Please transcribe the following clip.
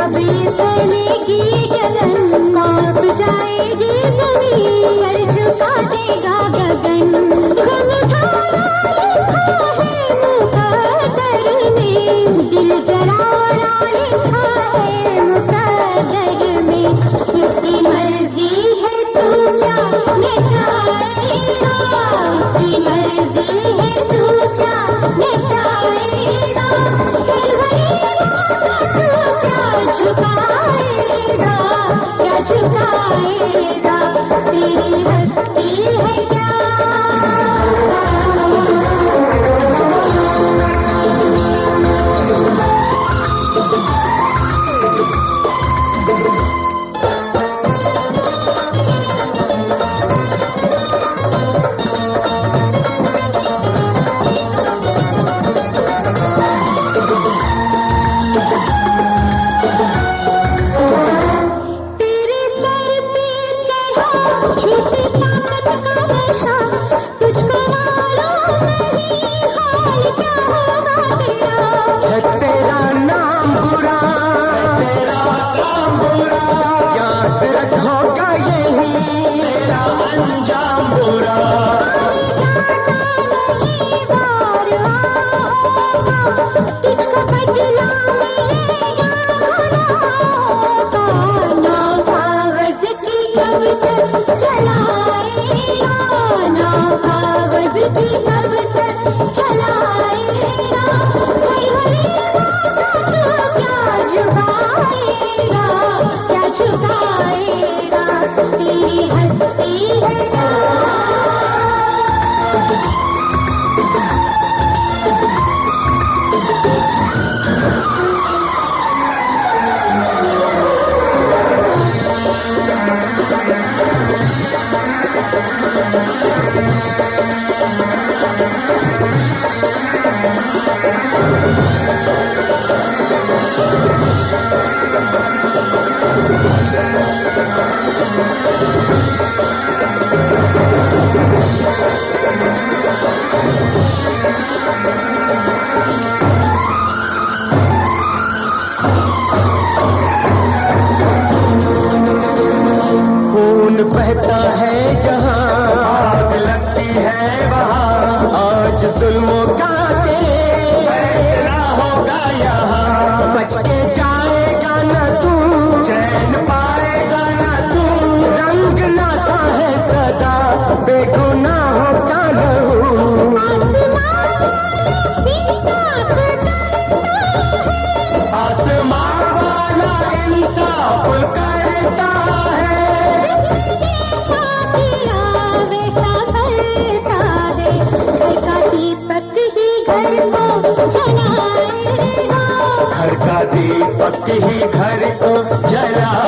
जब ये फैलेगी जलन, कांप जाएगी ज़मीन, सर झुका देगा गगन। गम उठाना लिखा है मुकद्दर में, दिल जलाना लिखा है मुकद्दर में। उसकी मर्जी है तू क्या नचाएगा, उसकी मर्जी है तू क्या नचाएगा। झुकाएगा क्या झुकाएगा, तेरी हस्ती है क्या। बहता है जहां, आग लगती है वहां, आज जुल्मों का फैसला होगा यहाँ। बच के जाएगा न तू, चैन पाएगा न तू, रंग लाता है सदा बेगुनाहों का लहू। आसमान वाला इंसाफ करता है, घर का दीपक ही घर को जलाएगा।